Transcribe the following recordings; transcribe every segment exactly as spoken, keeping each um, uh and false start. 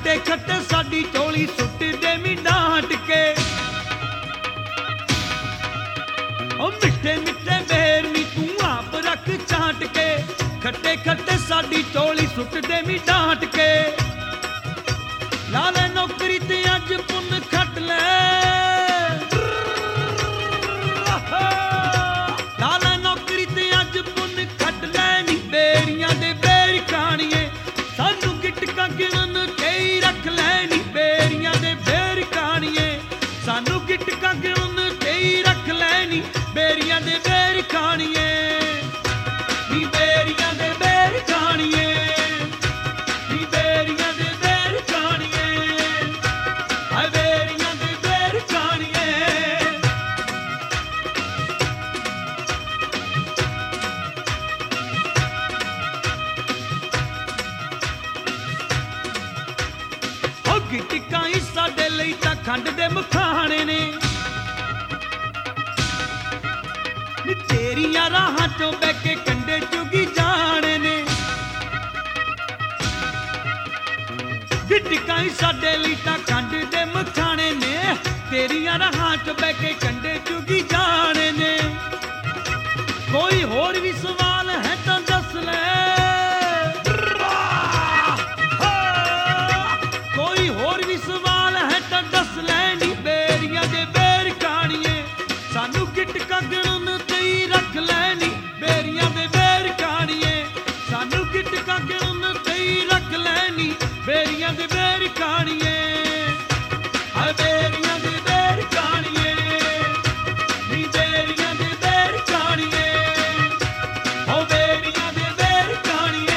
ਖੱਟੇ ਖੱਟੇ ਸਾਡੀ ਝੋਲੀ ਸੁੱਟ ਦੇਵੀਂ ਡਾਂਟ ਕੇ। ਉਹ ਮਿੱਠੇ ਮਿੱਠੇ ਬੇਰ ਨੀ ਤੂੰ ਆਪ ਰੱਖ ਚਾਟ ਕੇ। ਖੱਟੇ ਖੱਟੇ ਸਾਡੀ ਝੋਲੀ ਸੁੱਟ ਦੇਵੀਂ ਡਾਂਟ ਕੇ। ਲਾ ਲੈ ਨੌਕਰੀ ਤੇ ਅੱਜ ਪੁੰਨ ਖੱਟ ਲੈ। ਲਾ ਲੈ ਨੌਕਰੀ ਤੇ ਅੱਜ ਪੁੰਨ ਖੱਟ ਲੈ ਨੀ ਬੇਰੀਆਂ ਦੇ ਬੇਰ ਕਾਣੀਏ। ਸਾਨੂੰ ਗਿਟਕਾਂ ਗਿਣਨ ਤੇ ਹੀ ਰੱਖ ਲੈ ਨੀ ਬੇਰੀਆਂ ਦੇ ਬੇਰ ਕਾਣੀਏ। ਸਾਨੂੰ ਗਿਟਕਾਂ ਗਿਣਨ ਤੇ ਹੀ ਰੱਖ ਲੈ ਨੀ ਬੇਰੀਆਂ ਦੇ ਬੇਰ ਕਾਣੀਏ। ਨੀ ਬੇਰੀਆਂ ਦੇ ਬੇਰ ਕਾਣੀਏ। ਨੀ ਬੇਰੀਆਂ ਦੇ ਬੇਰ ਕਾਣੀਏ। ਹਾਏ ਬੇਰੀਆਂ ਦੇ ਬੇਰ ਕਾਣੀਏ। ਹੋ ਗਿਟਕਾਂ ਹੀ ਸਾਡੇ ਲਈ ਤਾਂ ਖੰਡ ਦੇ ਮਖਾਣੇ ਨੇ। ਨੀ ਤੇਰੀਆਂ ਰਾਹਾਂ ਚੋਂ ਬਹਿ ਕੇ ਕੰਡੇ ਚੁਗੀ ਜਾਣੇ ਨੇ। ਗਿਟਕਾਂ ਹੀ ਸਾਡੇ ਲਈ ਤਾਂ ਖੰਡ ਦੇ ਮਖਾਣੇ ਨੇ। ਤੇਰੀਆਂ ਰਾਹਾਂ ਚੋਂ ਬਹਿ ਕੇ ਕੰਡੇ ਚੁਗੀ ਜਾਣੇ ਨੇ। ਕੋਈ ਹੋਰ ਵੀ ਸਵਾਲ ਹੈ ਤਾਂ ਦੱਸ ਲੈ। ਕੋਈ ਹੋਰ ਵੀ ਸਵਾਲ ਹੈ ਤਾਂ ਦੱਸ ਲੈ ਨੀ ਬੇਰੀਆਂ ਦੇ ਬੇਰ ਕਾਣੀਏ। ਸਾਨੂੰ ਗਿਟਕਾਂ ਗਿਣਨ ਤੇ ਹੀ ਰੱਖ ਲੈ ਨੀ ਬੇਰੀਆਂ ਦੇ ਬੇਰ ਕਾਣੀਏ। ਸਾਨੂੰ ਗਿਟਕਾਂ ਗਿਣਨ ਤੇ ਹੀ ਰੱਖ ਲੈ ਨੀ ਬੇਰੀਆਂ ਦੇ ਬੇਰ ਕਾਣੀਏ। ਹਾਏ ਬੇਰੀਆਂ ਦੇ ਬੇਰ ਕਾਣੀਏ। ਨੀ ਬੇਰੀਆਂ ਦੇ ਬੇਰ ਕਾਣੀਏ। ਹੋ ਬੇਰੀਆਂ ਦੇ ਬੇਰ ਕਾਣੀਏ।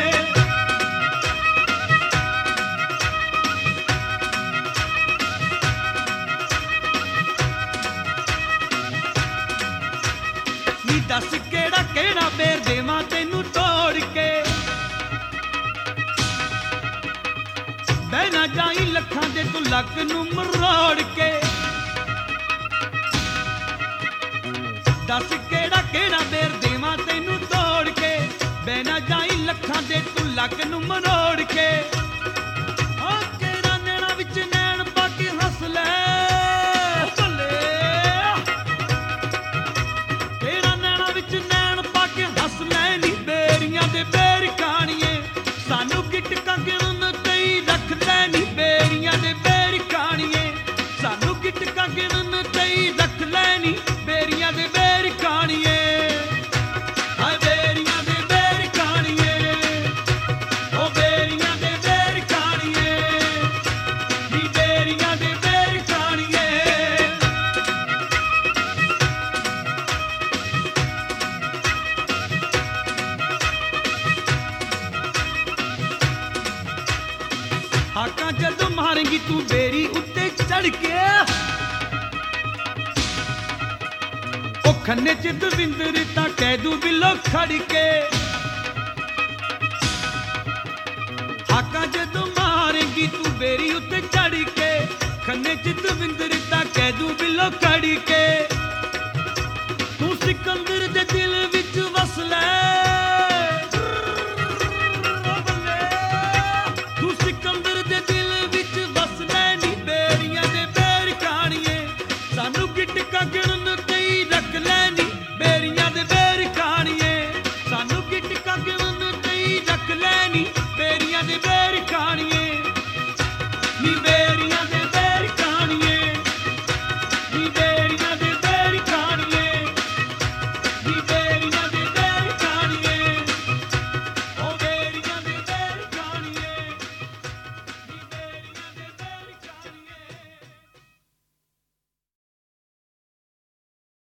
ਨੀ ਦੱਸ ਕਿਹੜਾ ਕਿਹੜਾ ਬੇਰ ਦੇਵਾਂ ਤੈਨੂੰ ਤੋੜ ਕੇ। ਬਹਿ ਨਾ ਜਾਈ ਲੱਖਾਂ ਦੇ ਤੂੰ ਲੱਕ ਨੂੰ ਮਰੋੜ ਕੇ। ਦੱਸ ਕਿਹੜਾ ਕਿਹੜਾ ਬੇਰ ਦੇਵਾਂ ਤੈਨੂੰ ਤੋੜ ਕੇ। ਬਹਿ ਨਾ ਜਾਈ ਲੱਖਾਂ ਦੇ ਤੂੰ ਲੱਕ ਨੂੰ ਮਰੋੜ ਕੇ। ਆ ਕਿਹੜਾ ਨੈਣਾ ਵਿੱਚ ਨੈਣ ਪਾ ਕੇ ਹੱਸ ਲੈ। ਤੇਰਾ ਨੈਣਾ ਵਿੱਚ ਨੈਣ ਪਾ ਕੇ ਹੱਸ ਲੈ ਨੀ ਬੇਰੀਆਂ ਦੇ ਬੇਰ ਕਾਣੀਏ। ਸਾਨੂੰ ਗਿਟਕਾਂ ਗਿਣਨ ਤੇ ਹੀ ਰੱਖ ਲੈ ਨੀ ਬੇਰੀਆਂ ਦੇ ਬੇਰ ਕਾਣੀਏ। ਸਾਨੂੰ ਗਿਟਕਾਂ ਗਿਣਨ ਤੇ ਹੀ ਰੱਖ ਲੈ ਨੀ ਬੇਰੀਆਂ ਦੇ ਬੇਰ ਕਾਣੀਏ। ਹਾਏ ਬੇਰੀਆਂ ਦੇ ਬੇਰ ਕਾਣੀਏ। ਓ ਬੇਰੀਆਂ ਦੇ ਬੇਰ ਕਾਣੀਏ। ਨੀ ਬੇਰੀਆਂ ਦੇ ਬੇਰ ਕਾਣੀਏ। ਹਾਕਾਂ ਜਦੋਂ ਮਾਰੇਂਗੀ ਤੂੰ ਬੇਰੀ ਉੱਤੇ ਚੜ ਕੇ। ਉਹ ਖੰਨੇ ਚ ਦਵਿੰਦਰ ਤਾਂ ਕਹਿ ਦੂ ਬਿੱਲੋ ਖੜ ਕੇ। ਹਾਕਾਂ ਜਦੋਂ ਮਾਰੇਂਗੀ ਤੂੰ ਬੇਰੀ ਉੱਤੇ ਚੜ ਕੇ। ਖੰਨੇ ਚ ਦਵਿੰਦਰ